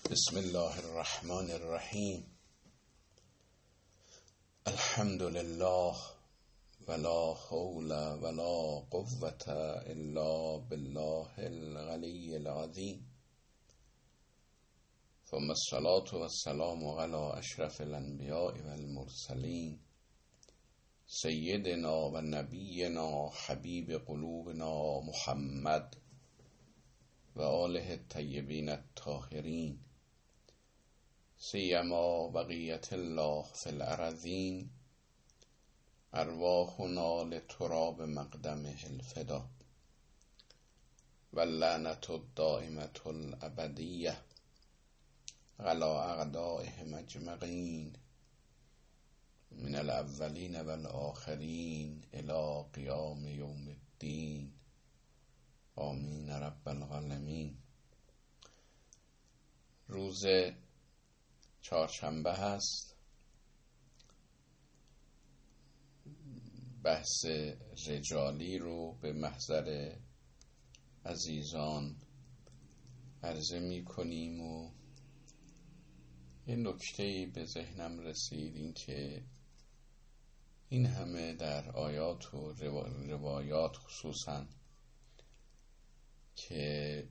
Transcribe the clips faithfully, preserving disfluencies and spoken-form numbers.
بسم الله الرحمن الرحیم. الحمد لله ولا حول ولا قوة الا بالله العلی العظیم. ثم الصلاة والسلام على اشرف الانبیاء والمرسلین سیدنا و نبینا حبیب قلوبنا محمد و آله الطیبین الطاهرین، سیما بقیت الله فی الارضین، ارواحنا لتراب مقدمه الفدا، واللعنة الدائمة الابدیه علی اعدائهم اجمعین من الاولین والآخرین الی قیام یوم الدین. آمین رب العالمین. روز چهارشنبه هست. بحث رجالی رو به محضر عزیزان عرضه می کنیم و یه نکته‌ای به ذهنم رسید، این که این همه در آیات و روایات خصوصاً که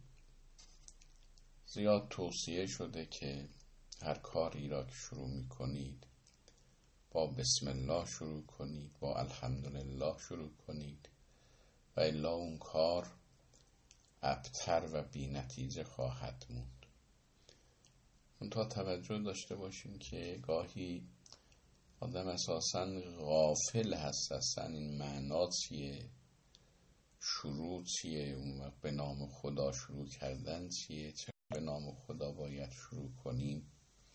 زیاد توصیه شده که هر کاری را که شروع می کنید با بسم الله شروع کنید، با الحمدلله شروع کنید و الا اون کار ابتر و بی نتیجه خواهد موند. منتها توجه داشته باشیم که گاهی آدم اساساً غافل هست اصلا این معنا چیه، شروع چیه، اون وقت به نام خدا شروع کردن چیه، چه به نام خدا باید شروع کنیم.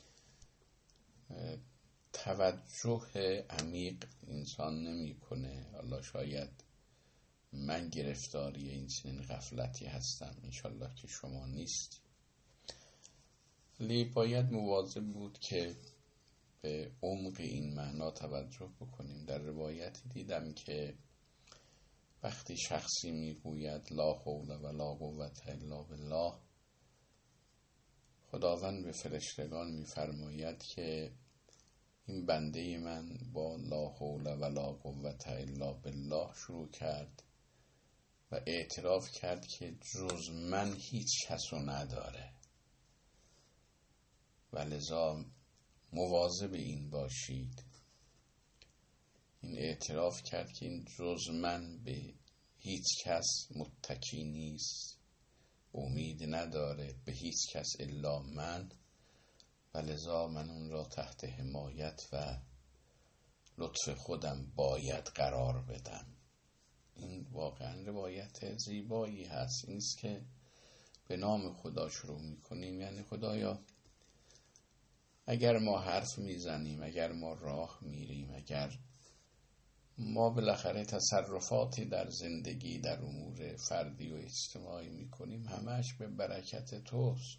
توجه عمیق انسان نمی کنه. الله شاید من گرفتاری این چنین غفلتی هستم، انشالله که شما نیست. ولی باید مواظب بود که به عمق این معنا توجه بکنیم. در روایتی دیدم که وقتی شخصی میگوید لا حول ولا قوة الا بالله، خداوند به فرشتگان میفرماید که این بنده من با لا حول ولا قوة الا بالله شروع کرد و اعتراف کرد که جز من هیچ کسو نداره و لذا مواظب این باشید. این اعتراف کرد که این جز من به هیچ کس متکی نیست، امید نداره به هیچ کس الا من و لذا من اون را تحت حمایت و لطف خودم باید قرار بدم. این واقعا روایت زیبایی هست. این است که به نام خدا شروع میکنیم، یعنی خدایا اگر ما حرف میزنیم، اگر ما راه میریم، اگر ما بالاخره تصرفاتی در زندگی در امور فردی و اجتماعی میکنیم، همش به برکت توست.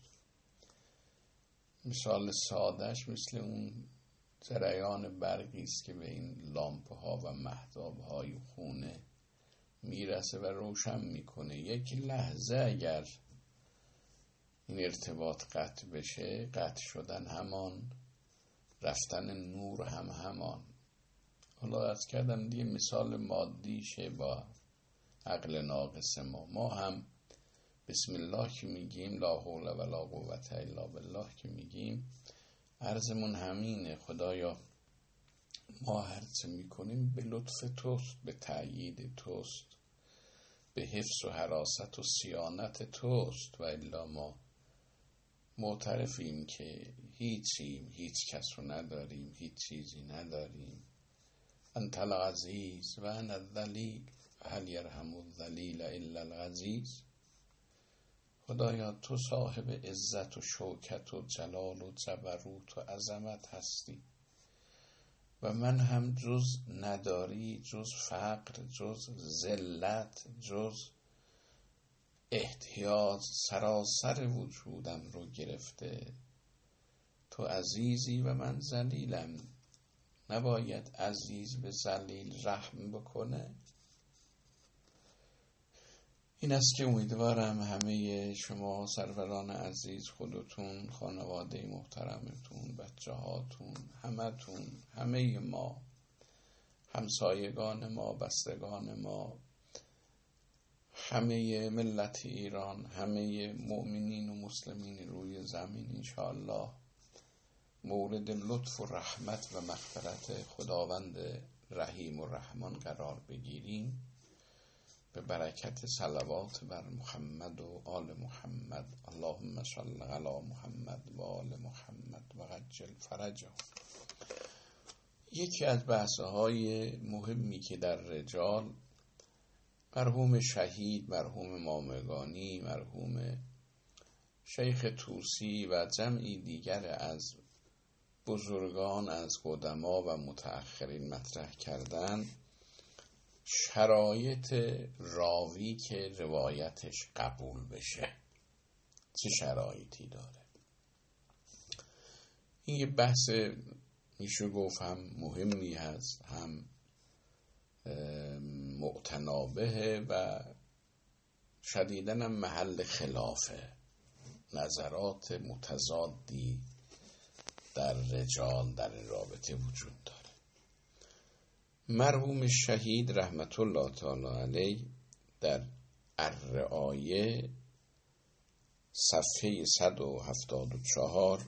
مثال سادهش مثل اون جریان برقی است که به این لامپ ها و مهتاب های خونه میرسه و روشن میکنه. یک لحظه اگر این ارتباط قطع بشه، قطع شدن همان، رفتن نور هم همان. حالا عرض کردم دیگه مثال مادیشه با عقل ناقص ما. ما هم بسم الله که میگیم، لا حول ولا قوة الا بالله که میگیم، عرضمون همینه. خدایا ما هر چه میکنیم به لطف توست، به تأیید توست، به حفظ و حراست و صیانت توست و الا ما معترفیم که هیچیم، هیچ کس رو نداریم، هیچ چیزی نداریم. انت العزیز و انا الذلیل هل یرحم الذلیل الا العزیز. خدایا تو صاحب عزت و شوکت و جلال و جبروت و عظمت هستی و من هم جز نداری، جز فقر، جز ذلت، جز احتیاج سراسر وجودم رو گرفته. تو عزیزی و من ذلیلم. نباید عزیز به ذلیل رحم بکنه؟ این است که امیدوارم همه شما سروران عزیز، خودتون، خانواده محترمتون، بچه هاتون، همتون، همه ما، همسایگان ما، بستگان ما، همه ملت ایران، همه مؤمنین و مسلمین روی زمین انشاءالله مورد لطف و رحمت و مغفرت خداوند رحیم و رحمان قرار بگیریم، به برکت صلوات بر محمد و آل محمد. اللهم صل علی محمد و آل محمد و عجل فرجه. یکی از بحث‌های مهمی که در رجال مرحوم شهید، مرحوم مامگانی، مرحوم شیخ طوسی و جمعی دیگر از بزرگان از قدما و متأخرین مطرح کردن، شرایط راوی که روایتش قبول بشه چه شرایطی داره. این یه بحث میشه گفت هم مهمی هست، هم متنابه و شدیداً هم محل خلافه. نظرات متضادی در رجال در این رابطه وجود داره. مرحوم شهید رحمت الله تعالی علیه در الرعایه صفحه صد و هفتاد و چهار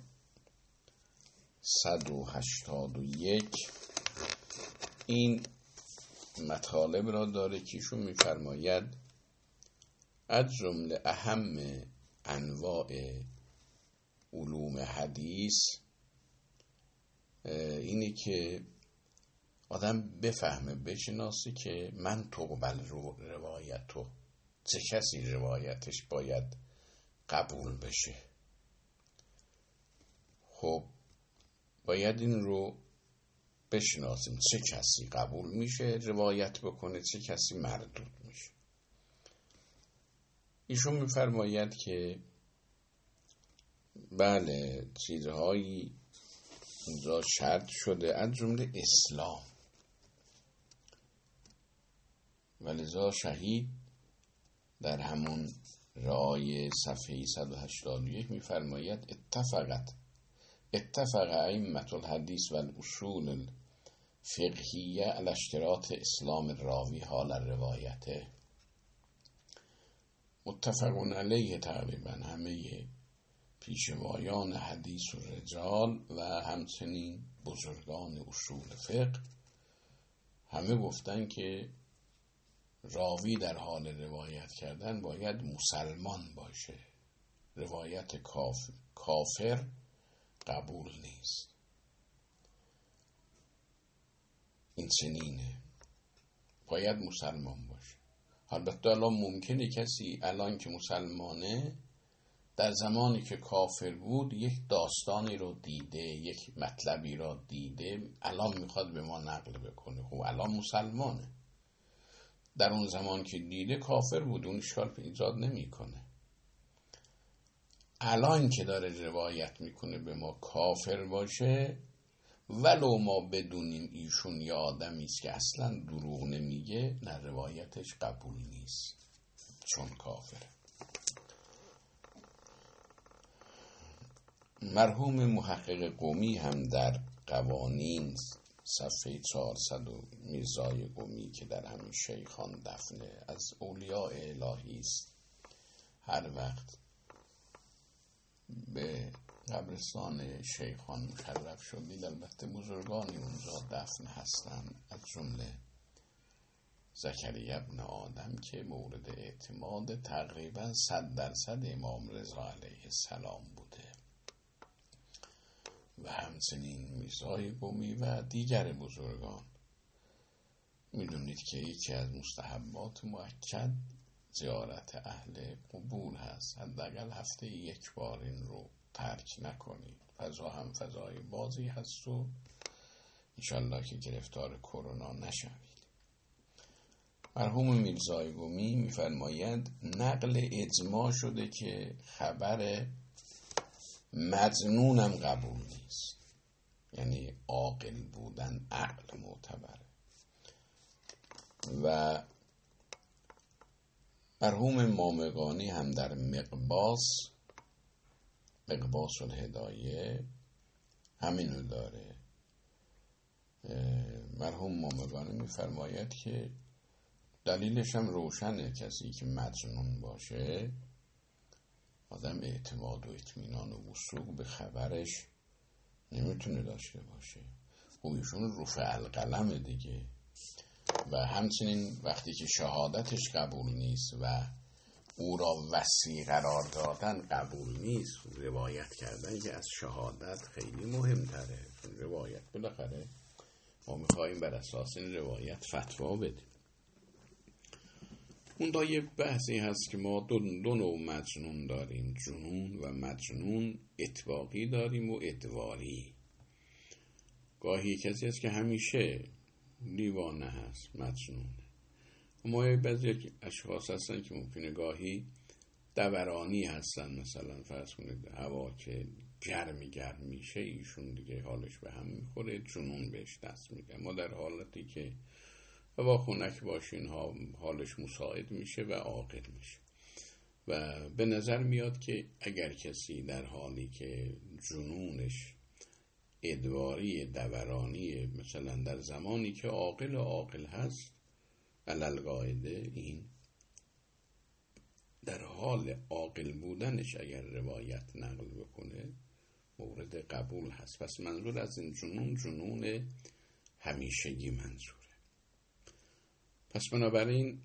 صد و هشتاد و یک این مطالب را داره که ایشون می‌فرماید از جمله اهم انواع علوم حدیث اینه که آدم بفهمه، بشناسه که من تقبل رو روایت تو چه کسی روایتش باید قبول بشه. خب باید این رو بشناسیم، چه کسی قبول میشه روایت بکنه، چه کسی مردود میشه. ایشون میفرماید که بله چیزهایی اینجا شرط شده از جمله اسلام، ولذا شهید در همون رعایه صفحه صد و هشتاد و یک میفرماید اتفقت اتفق ائمة الحدیث و الاصول الفقهیه علی اشتراط اسلام الراوی حال روایته. متفقون علیه تقریبا همه پیشوایان حدیث و رجال و همچنین بزرگان اصول فقه همه گفتن که راوی در حال روایت کردن باید مسلمان باشه. روایت کافر, کافر قبول نیست. این چنینه، باید مسلمان باشه. البته الان ممکنه کسی الان که مسلمانه در زمانی که کافر بود یک داستانی رو دیده، یک مطلبی رو دیده، الان میخواد به ما نقل بکنه. خب الان مسلمانه، در اون زمان که دیده کافر بود، اون اشکال ایجاد نمیکنه. الان که داره روایت میکنه به ما کافر باشه، ولو ما بدونیم ایشون یه آدمی است که اصلا دروغ نمیگه، نه روایتش قبول نیست چون کافره. مرحوم محقق قمی هم در قوانین صفحه چهارصد و میرزای قمی که در همین شیخان دفنه از اولیاء الهی است، هر وقت به قبرستان شیخان مشرف شدید البته بزرگانی اونجا دفن هستند، از جمله زکریا ابن آدم که مورد اعتماد تقریبا صد درصد امام رضا علیه السلام بوده و همچنین میرزای قمی و دیگر بزرگان. میدونید که یکی از مستحبات مؤکد زیارت اهل قبور هست، حداقل هفته یک بار این رو ترک نکنید. فضا هم فضای بازی هست و انشالله که گرفتار کرونا نشوید. مرحوم میرزای قمی میفرماید نقل اجماع شده که خبر مجنونم قبول نیست، یعنی عاقل بودن عقل معتبره. و مرحوم مامگانی هم در مقباس مقباس الهدایه همینو داره. مرحوم مامگانی میفرماید که دلیلش هم روشنه، کسی که مجنون باشه آدم اعتماد و اطمینان و وثوق به خبرش نمیتونه داشته باشه. خب ایشون رفع القلم دیگه. و همچنین وقتی که شهادتش قبول نیست و او را وصی قرار دادن قبول نیست، روایت کردن که از شهادت خیلی مهمتره. روایت بالاخره ما میخواییم بر اساس این روایت فتوا بدیم. اون دا یه بحثی هست که ما دو, دو نوع مجنون داریم، جنون و مجنون اطباقی داریم و ادواری. گاهی کسی هست که همیشه دیوانه هست، مجنونه. اما بعضی اشخاص هستن که ممکنه گاهی دورانی هستن، مثلا فرض کنید هوا که گرمی گرم میشه ایشون دیگه حالش به هم میخوره، جنون بهش دست میده. ما در حالتی که هوا خنک باشه اینها حالش مساعد میشه و عاقل میشه. و به نظر میاد که اگر کسی در حالی که جنونش ادواری دورانی، مثلا در زمانی که عاقل و عاقل هست علالقاعده، این در حال عاقل بودنش اگر روایت نقل بکنه مورد قبول هست. پس منظور از این جنون جنون همیشگی منظوره. پس بنابراین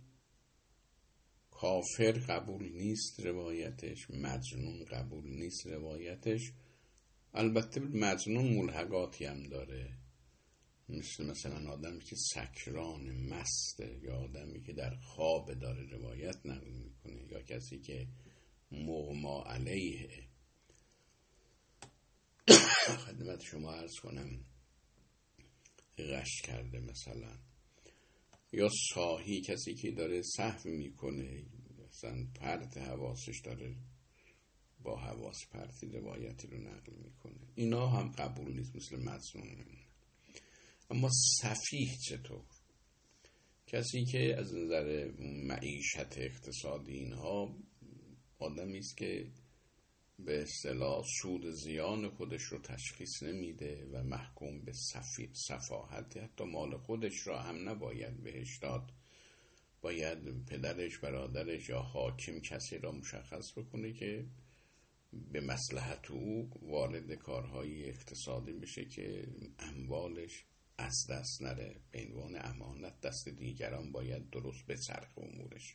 کافر قبول نیست روایتش، مجنون قبول نیست روایتش. البته مجنون ملحقاتی هم داره، مثل مثلا آدمی که سکران مسته، یا آدمی که در خواب داره روایت نقل میکنه، یا کسی که مغما علیه. خدمت شما عرض کنم غش کرده مثلا، یا ساهی، کسی که داره سهو میکنه، مثلا پرت حواسش داره، با حواس پرتی روایتی رو نقل میکنه، اینا هم قبول نیست، مثل مجنون میمونه. اما سفیه چطور؟ کسی که از نظر معیشت اقتصادی اینها آدمی است که به اصطلاح سود زیان خودش رو تشخیص نمیده و محکوم به سفاهت، حتی مال خودش را هم نباید بهش داد، باید پدرش، برادرش یا حاکم کسی را مشخص بکنه که به مصلحت او وارد کارهای اقتصادی بشه که اموالش از دست نره، به عنوان امانت دست دیگران باید درست بچرخه امورش.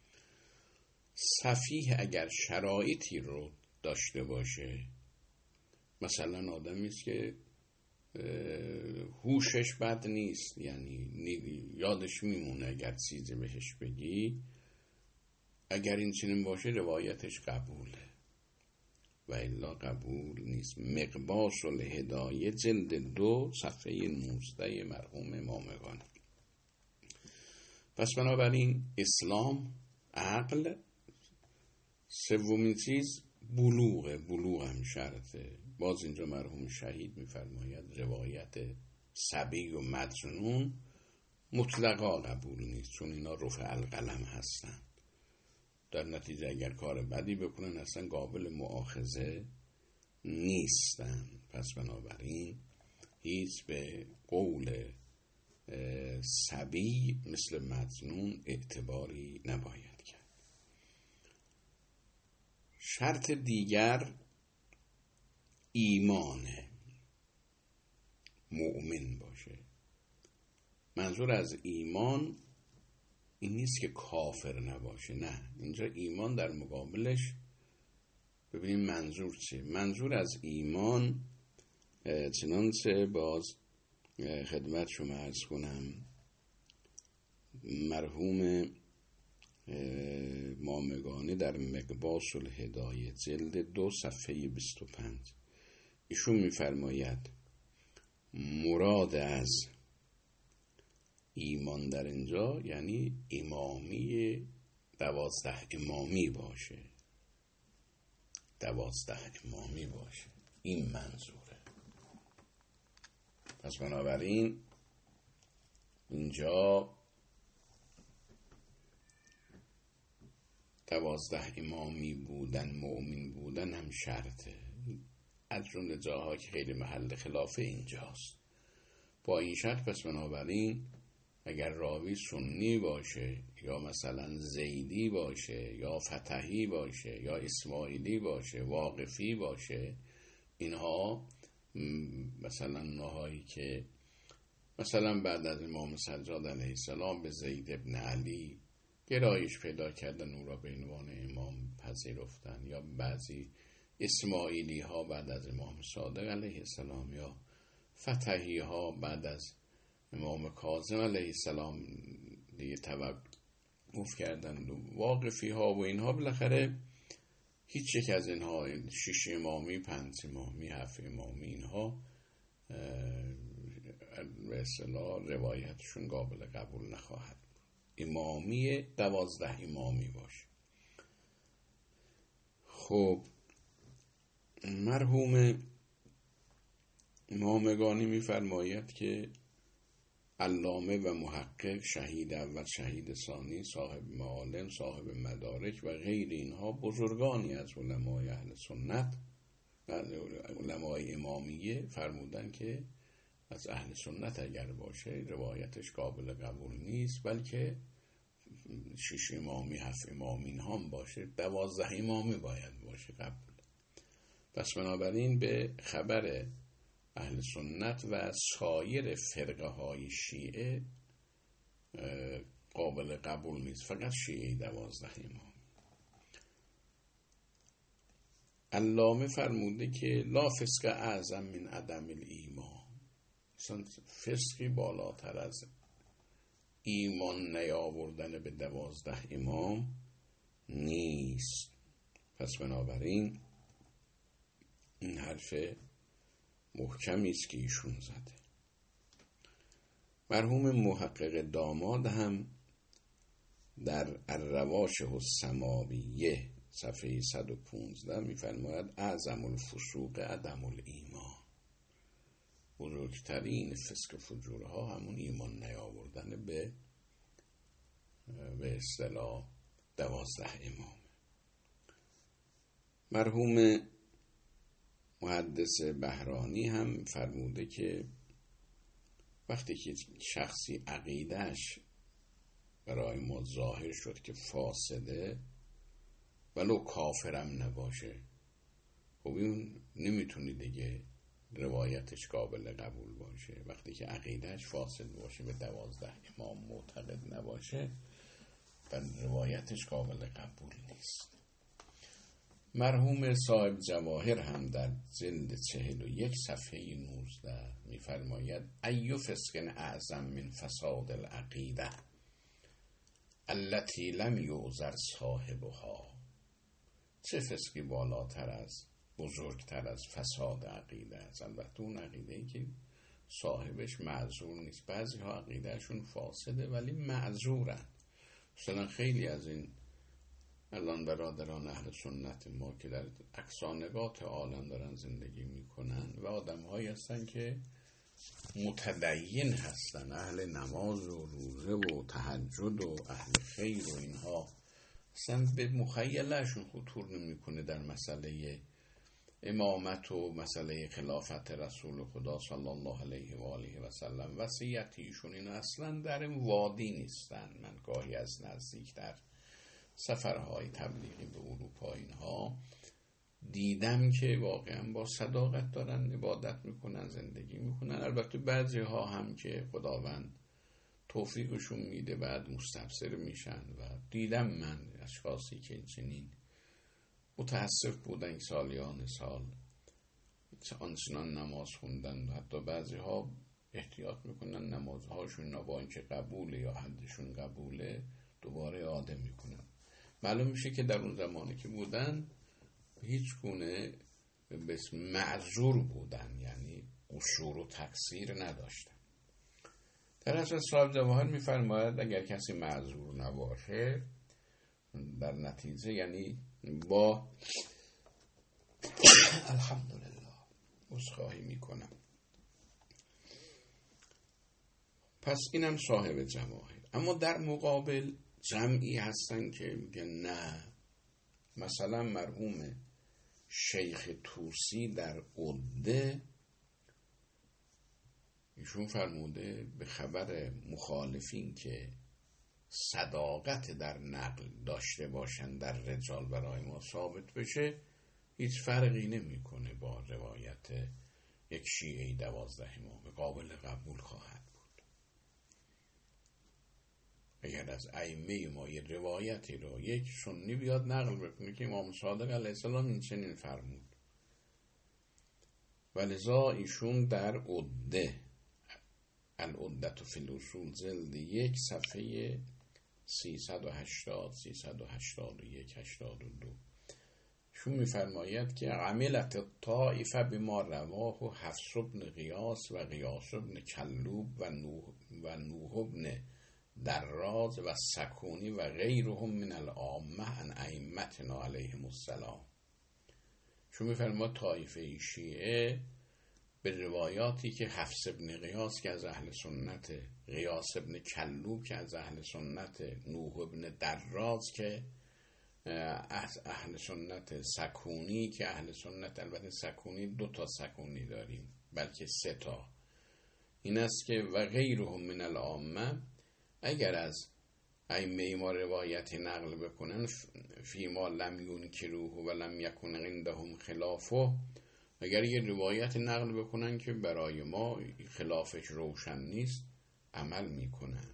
سفیه اگر شرایطی رو داشته باشه، مثلا آدمی است که هوشش بد نیست، یعنی یادش میمونه اگر چیزی بهش بگی، اگر این چنین باشه روایتش قبوله و الا قبول نیست. مقباس الهدایه جلد دو صفحه نوزده مرحوم مامگانی. پس بنابراین اسلام، عقل، سومین چیز بلوغه، بلوغ هم شرطه. باز اینجا مرحوم شهید میفرماید روایت صبی و مجنون مطلقا قبول نیست، چون اینا رفع القلم هستن، در نتیجه اگر کار بدی بکنن اصلا قابل مؤاخذه نیستن. پس بنابراین هیچ به قول صبی مثل مجنون اعتباری نباید کرد. شرط دیگر ایمانه، مؤمن باشه. منظور از ایمان این نیست که کافر نباشه، نه، اینجا ایمان در مقابلش ببینیم منظور چه. منظور از ایمان چنانچه باز خدمت شما عرض کنم مرحوم مامگانی در مقباس الهدایه جلد دو صفحه بیست و پنج ایشون میفرماید مراد از ایمان در اینجا یعنی امامی، دوازده امامی باشه، دوازده امامی باشه، این منظوره. پس بنابراین اینجا دوازده امامی بودن، مؤمن بودن هم شرطه. از جمله جاها که خیلی محل خلافه اینجاست. با این شرط پس بنابراین اگر راوی سنی باشه یا مثلا زیدی باشه یا فتحی باشه یا اسماعیلی باشه، واقفی باشه، اینها مثلا اونهایی که مثلا بعد از امام سجاد علیه السلام به زید ابن علی گرایش پیدا کردن، او را به عنوان امام پذیرفتن، یا بعضی اسماعیلی ها بعد از امام صادق علیه السلام، یا فتحی ها بعد از امام کاظم علیه السلام دیگه توقف کردند، و واقفی ها و اینها بالاخره هیچ یک از اینها، شش امامی، پنج امامی، هفت امامی، اینها به اصطلاح روایتشون قابل قبول نخواهد بود. امامی دوازده امامی باشه. خب مرحوم امامگانی میفرماید که علامه و محقق، شهید اول، شهید ثانی، صاحب معالم، صاحب مدارک و غیر اینها بزرگانی از علمای اهل سنت و علمای امامیه فرمودن که از اهل سنت اگر باشه روایتش قابل قبول نیست، بلکه شش امامی، هفت امامی اینها هم باشه، دوازده امامی باید باشه قبول. پس بنابراین به خبر اهل سنت و سایر فرقه های شیعه قابل قبول نیست، فقط شیعه دوازده امام. علامه فرموده که لا فسق اعظم من عدم الایمان، مثلا فسقی بالاتر از ایمان نیاوردن به دوازده امام نیست. پس بنابراین این حرف محکمی است که ایشون زده. مرحوم محقق داماد هم در الرواشه السماویه صفحه صد و پانزده میفرماید اعظم الفسوق عدم الایمان، بزرگترین فسق فجورها همون ایمان نیاوردن به به اصطلاح دوازده امام. مرحوم محدث بهرانی هم فرموده که وقتی که شخصی عقیدهش برای ما ظاهر شد که فاسده ولو کافرم نباشه، خب این نمیتونی دیگه روایتش قابل قبول باشه. وقتی که عقیدهش فاسد باشه، به دوازده امام معتقد نباشه، و روایتش قابل قبول نیست. مرحوم صاحب جواهر هم در جلد چهل و یک صفحه نوزده میفرماید ایو فسق اعظم من فساد العقیده التي لم یعذر صاحبها، چه فسقی بالاتر از، بزرگتر از فساد عقیده است. البته اون عقیده‌ای که صاحبش معذور نیست. بعضی ها عقیدهشون فاسده ولی معذورن. مثلا خیلی از این الان برادران اهل سنت ما که در اقصانقاط عالم دارن زندگی میکنن و آدم هایی هستن که متدین هستن، اهل نماز و روزه و تهجد و اهل خیر و اینها، اصلا به مخیلهشون خطور نمیکنه در مسئله امامت و مسئله خلافت رسول خدا صلی الله علیه و آله و سلم. وصیتیشون این اصلا در این وادی نیستن. من گاهی از نزدیک در سفرهای تبلیغی به اروپا اینها دیدم که واقعا با صداقت دارن عبادت میکنن، زندگی میکنن. البته بعضی ها هم که خداوند توفیقشون میده بعد مستبصر میشن و دیدم من اشخاصی که چنین متاسف بودن سالیان سال آنچنان نماز خوندن و حتی بعضی ها احتیاط میکنن نمازهاشون با اینکه قبوله یا حدشون قبوله دوباره اعاده میکنن. معلوم میشه که در اون زمانی که بودن هیچ گونه به اسم معذور بودن، یعنی قصور و تقصیر نداشتن. در اصل صاحب جواهر میفرماید اگر کسی معذور نباشه در نتیجه یعنی با الحمدلله عذرخواهی میکنم. پس اینم صاحب جواهر. اما در مقابل جمعی هستن که میگن نه مثلا مرحوم شیخ طوسی در عده ایشون فرموده به خبر مخالفین که صداقت در نقل داشته باشند در رجال برای ما ثابت بشه، هیچ فرقی نمیکنه با روایت یک شیعه دوازده امام، قابل قبول خواهد بود. اگر از ائمه ما یه روایتی رو یک سنی بیاد نقل بکنه که امام صادق علیه السلام این چنین فرمود، ولذا ایشون در عده العدة فی الاصول جلد یک صفحه سیصد و هشتاد سیصد و هشتاد و یک هشتاد و دو شون میفرماید که عملت الطائفه بما رواه حفص بن غیاث و غیاث بن کلوب و نوح و نوح بن دراز و سکونی و غیرهم من العامه عن ائمتنا علیهم السلام. شون میفرماید طایفه شیعه به روایاتی که حفص بن غیاث که از اهل سنت، غیاث بن کلوب که از اهل سنت، نوح بن دراز که از اهل سنت، سکونی که اهل سنت، البته سکونی دو تا سکونی داریم بلکه سه تا، این است که و غیرهم من العامه، اگر از ائمه ما روایت نقل بکنن فیما لم ینکروه و لم یکن عندهم خلافه، اگر یه روایت نقل بکنن که برای ما خلافش روشن نیست عمل میکنن.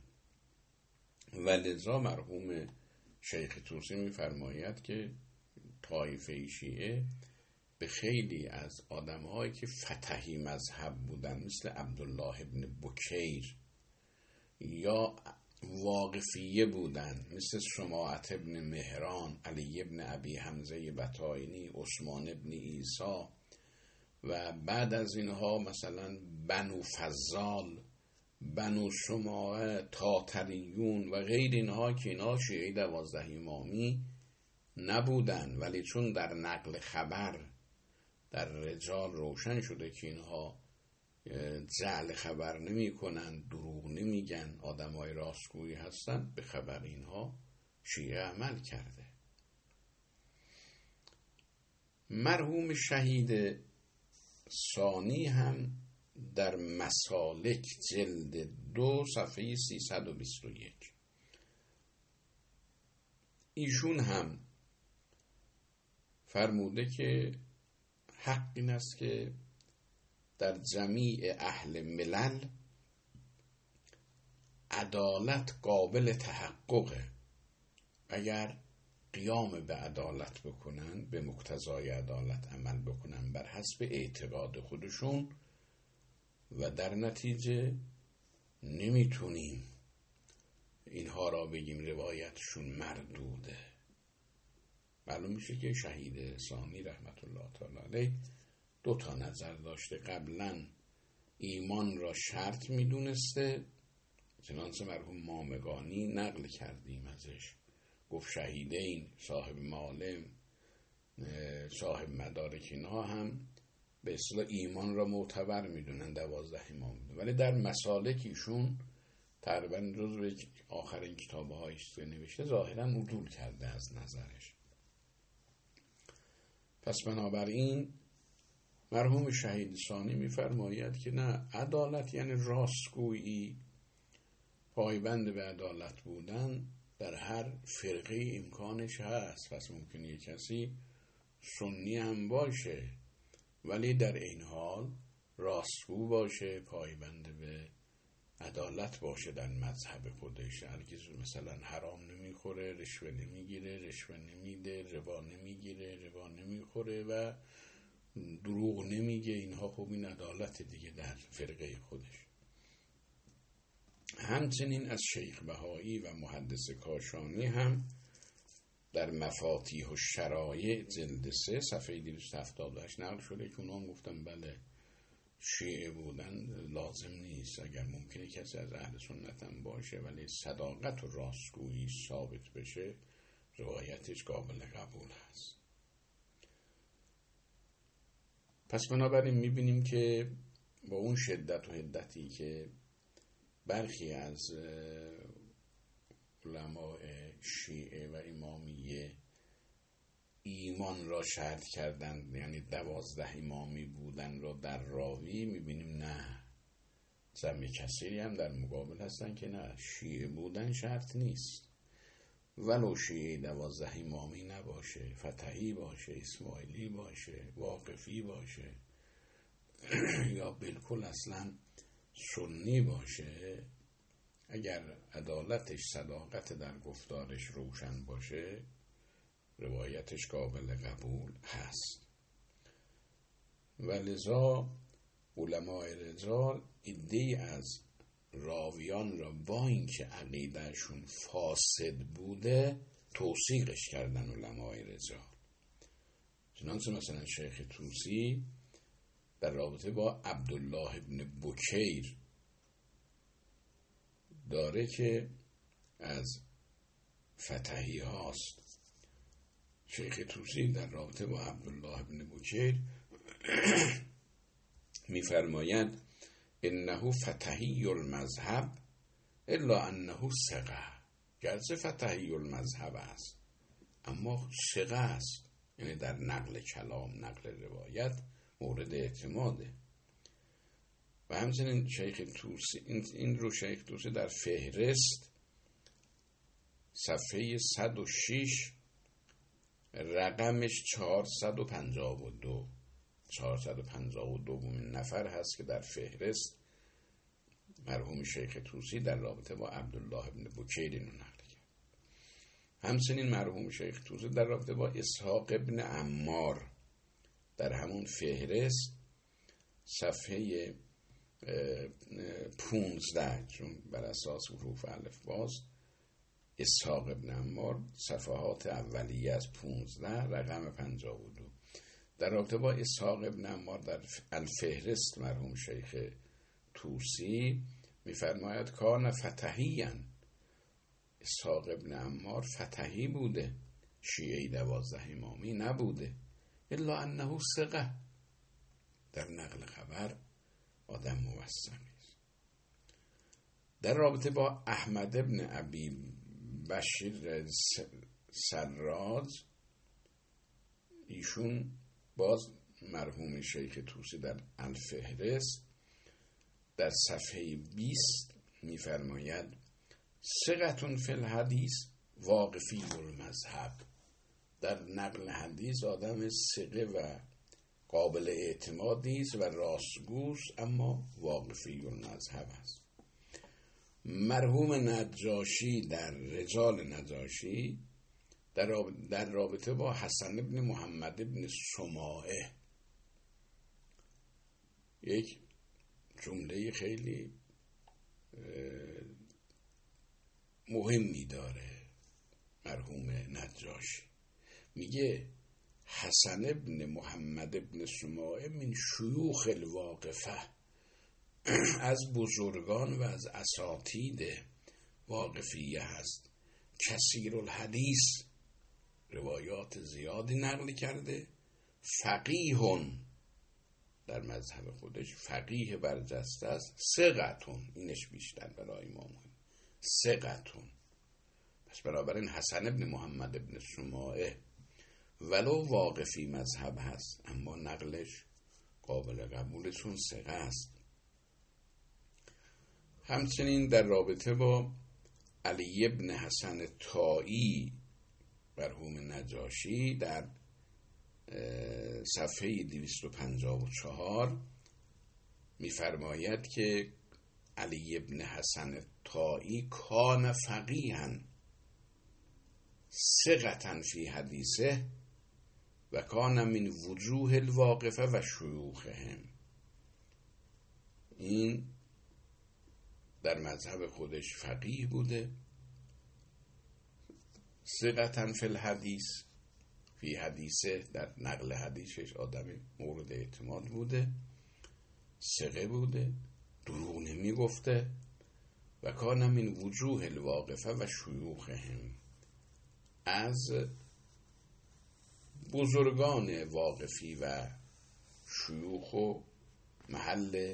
ولذا مرحوم شیخ طوسی میفرماید که طایفه شیعه به خیلی از آدم‌هایی که فتحی مذهب بودن مثل عبدالله ابن بکیر یا واقفیه بودن مثل سماعت ابن مهران، علی ابن ابی حمزه بطاینی، عثمان ابن عیسی و بعد از اینها مثلا بنو فضال، بنو سماعه، تاتریون و غیر اینها که اینها شیعه دوازده امامی نبودن، ولی چون در نقل خبر در رجال روشن شده که اینها جعل خبر نمی کنن، دروغ نمیگن، آدم های راستگویی هستن، به خبر اینها شیعه عمل کرده. مرحوم شهید ثانی هم در مسالک جلد دو صفحه سیصد و بیست و یک ایشون هم فرموده که حق این است که در جمیع اهل ملل عدالت قابل تحققه، اگر قیام به عدالت بکنن، به مقتضای عدالت عمل بکنن بر حسب اعتقاد خودشون و در نتیجه نمیتونیم اینها را بگیم روایتشون مردوده. معلوم میشه که شهید ثانی رحمت الله تعالی علیه دو تا نظر داشته. قبلا ایمان را شرط میدونسته، چنانچه مرحوم مامگانی نقل کردیم ازش، گفت شهیدین، صاحب معالم، صاحب مدارک، اینها هم به اصطلاح ایمان را معتبر میدونن دوازده امام، ولی در مسالکیشون تقریبا جزو آخرین کتابه هایش که نوشته ظاهرا عدول کرده از نظرش. پس بنابراین مرحوم شهید ثانی میفرماید که نه، عدالت یعنی راستگویی، پایبند به عدالت بودن در هر فرقه امکانش هست. پس ممکنه یک کسی سنی هم باشه ولی در این حال راستگو باشه، پایبند به عدالت باشه در مذهب خودش، هرگز مثلا حرام نمیخوره، رشوه نمیگیره، رشوه نمیده، ربا نمیگیره، ربا نمیخوره و دروغ نمیگه. اینها خب این عدالت دیگه در فرقه خودش. همچنین از شیخ بهایی و محدث کاشانی هم در مفاتیح الشرایع جلد سه صفحه دویست و هفتاد و هشت نقل شده که اونها گفتن بله شیعه بودن لازم نیست، اگر ممکنه کسی از اهل سنت هم باشه ولی صداقت و راستگویی ثابت بشه روایتش قابل قبول هست. پس بنابراین میبینیم که با اون شدت و حدتی که برخی از علماء شیعه و امامیه ایمان را شرط کردن، یعنی دوازده امامی بودن را در راوی، میبینیم نه، ضم کثیری هم در مقابل هستن که نه، شیعه بودن شرط نیست، ولو شیعه دوازده امامی نباشه، فتحی باشه، اسماعیلی باشه، واقفی باشه یا بالکل اصلا سنی باشه، اگر عدالتش، صداقت در گفتارش روشن باشه، روایتش قابل قبول هست. و لذا علمای رجال عده‌ای از راویان را با اینکه عقیدهشون فاسد بوده توثیقش کردن علمای رجال. چنانچه مثلا شیخ طوسی در رابطه با عبدالله ابن بکیر داره که از فتحی هاست. شیخ طوسی در رابطه با عبدالله ابن بکیر میفرماید انه فتحی المذهب الا انه ثقه، گرچه فتحی المذهب است اما ثقه است، یعنی در نقل کلام، نقل روایت مورد اعتماده. و همچنین شیخ طوسی این, این رو شیخ طوسی در فهرست صفحه صد و شش رقمش چهارصد و پنجاه و دو چهارصد و پنجاه و دومین نفر هست که در فهرست مرحوم شیخ طوسی در رابطه با عبدالله ابن بکیر اینو نقل کرد. همچنین مرحوم شیخ طوسی در رابطه با اسحاق ابن عمار در همون فهرست صفحه پونزده، چون بر اساس حروف الف باز اسحاق ابن عمار صفحات اولیه از پونزده رقم پنجاه و دو، در رابطه با اسحاق ابن عمار در الفهرست مرحوم شیخ طوسی میفرماید کان فتحیان، اسحاق ابن عمار فتحی بوده، شیعه دوازده امامی نبوده، الا انه ثقه، در نقل خبر آدم موثقی است. در رابطه با احمد ابن ابی بشیر سراج، ایشون باز مرحوم شیخ طوسی در الفهرست در صفحه بیست میفرماید ثقة فی الحدیث واقفی المذهب، در نقل حدیث آدم ثقه و قابل اعتمادی است و راستگوست، اما واقفی المذهب است. مرحوم نجاشی در رجال نجاشی در رابطه با حسن ابن محمد ابن سماعه یک جمله خیلی مهمی داره. مرحوم نجاشی میگه حسن ابن محمد ابن سماعه من شیوخ الواقفه، از بزرگان و از اساتید واقفیه هست، کثیر الحدیث، روایات زیادی نقل کرده، فقیهون، در مذهب خودش فقیه برجسته است، ثقتون، اینش بیشتر برای ما مهم، ثقتون. پس بنابراین حسن ابن محمد ابن سماعه ولو واقفی مذهب هست اما نقلش قابل قبول، چون ثقه است. همچنین در رابطه با علی ابن حسن طائی مرحوم نجاشی در صفحه دویست و پنجاه و چهار میفرماید که علی ابن حسن طائی کان فقیها ثقة فی حدیثه و کان من وجوه الواقفه و شیوخهم، این در مذهب خودش فقیه بوده، ثقة فی الحدیث، فی حدیثه، در نقل حدیثش آدم مورد اعتماد بوده، ثقه بوده، دروغ نمی گفته، و کان من وجوه الواقفه و شیوخهم، از بزرگان واقفی و شیوخ و محل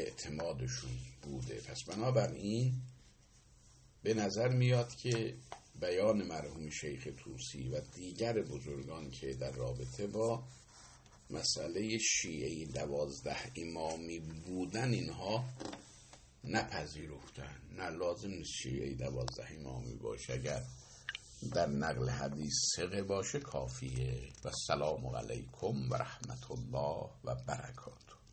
اعتمادشون بوده. پس بنابراین به نظر میاد که بیان مرحوم شیخ طوسی و دیگر بزرگان که در رابطه با مسئله شیعه دوازده امامی بودن اینها نپذیرفتن. نه لازم نیست شیعه دوازده امامی باشه، اگر در نقل حدیث ثقه باشه کافیه. و السلام علیکم و رحمت الله و برکاته.